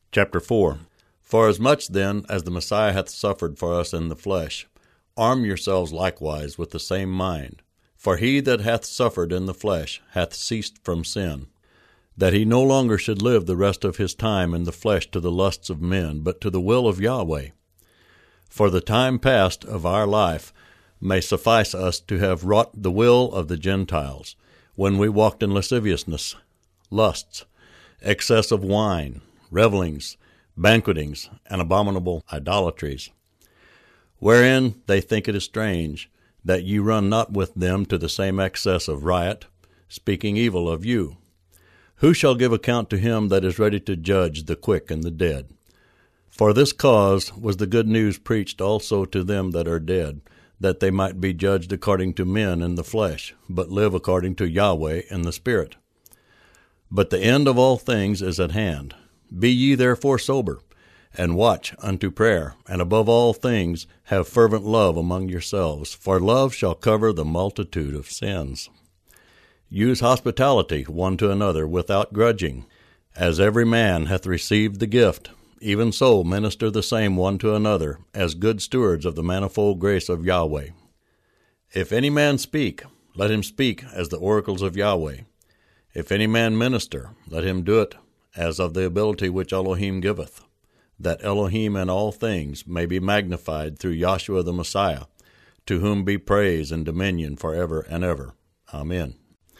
Chapter 4. Forasmuch then as the Messiah hath suffered for us in the flesh, arm yourselves likewise with the same mind. For he that hath suffered in the flesh hath ceased from sin, that he no longer should live the rest of his time in the flesh to the lusts of men, but to the will of Yahweh. For the time past of our life may suffice us to have wrought the will of the Gentiles, when we walked in lasciviousness, lusts, excess of wine, revellings, banquetings, and abominable idolatries, wherein they think it is strange that ye run not with them to the same excess of riot, speaking evil of you. Who shall give account to him that is ready to judge the quick and the dead? For this cause was the good news preached also to them that are dead, that they might be judged according to men in the flesh, but live according to Yahweh in the Spirit. But the end of all things is at hand. Be ye therefore sober, and watch unto prayer, and above all things have fervent love among yourselves, for love shall cover the multitude of sins. Use hospitality one to another without grudging. As every man hath received the gift, even so minister the same one to another, as good stewards of the manifold grace of Yahweh. If any man speak, let him speak as the oracles of Yahweh. If any man minister, let him do it as of the ability which Elohim giveth, that Elohim in all things may be magnified through Yahshua the Messiah, to whom be praise and dominion forever and ever. Amen.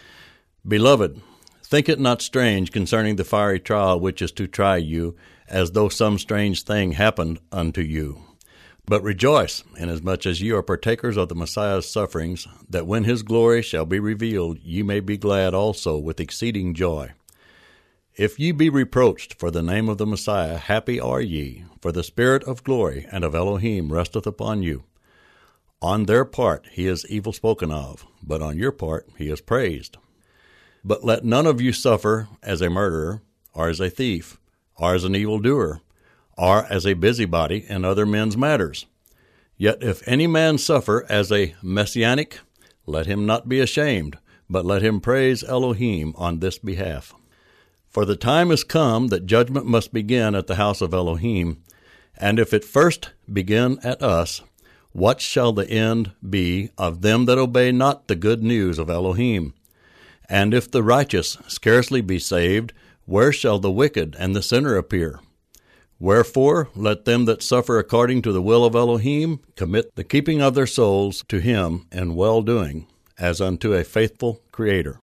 Beloved, think it not strange concerning the fiery trial which is to try you, as though some strange thing happened unto you. But rejoice, inasmuch as ye are partakers of the Messiah's sufferings, that when his glory shall be revealed, ye may be glad also with exceeding joy. If ye be reproached for the name of the Messiah, happy are ye, for the Spirit of glory and of Elohim resteth upon you. On their part he is evil spoken of, but on your part he is praised. But let none of you suffer as a murderer, or as a thief, or as an evildoer, or as a busybody in other men's matters. Yet if any man suffer as a messianic, let him not be ashamed, but let him praise Elohim on this behalf. For the time is come that judgment must begin at the house of Elohim, and if it first begin at us, what shall the end be of them that obey not the good news of Elohim? And if the righteous scarcely be saved, where shall the wicked and the sinner appear? Wherefore, let them that suffer according to the will of Elohim commit the keeping of their souls to him in well-doing, as unto a faithful Creator.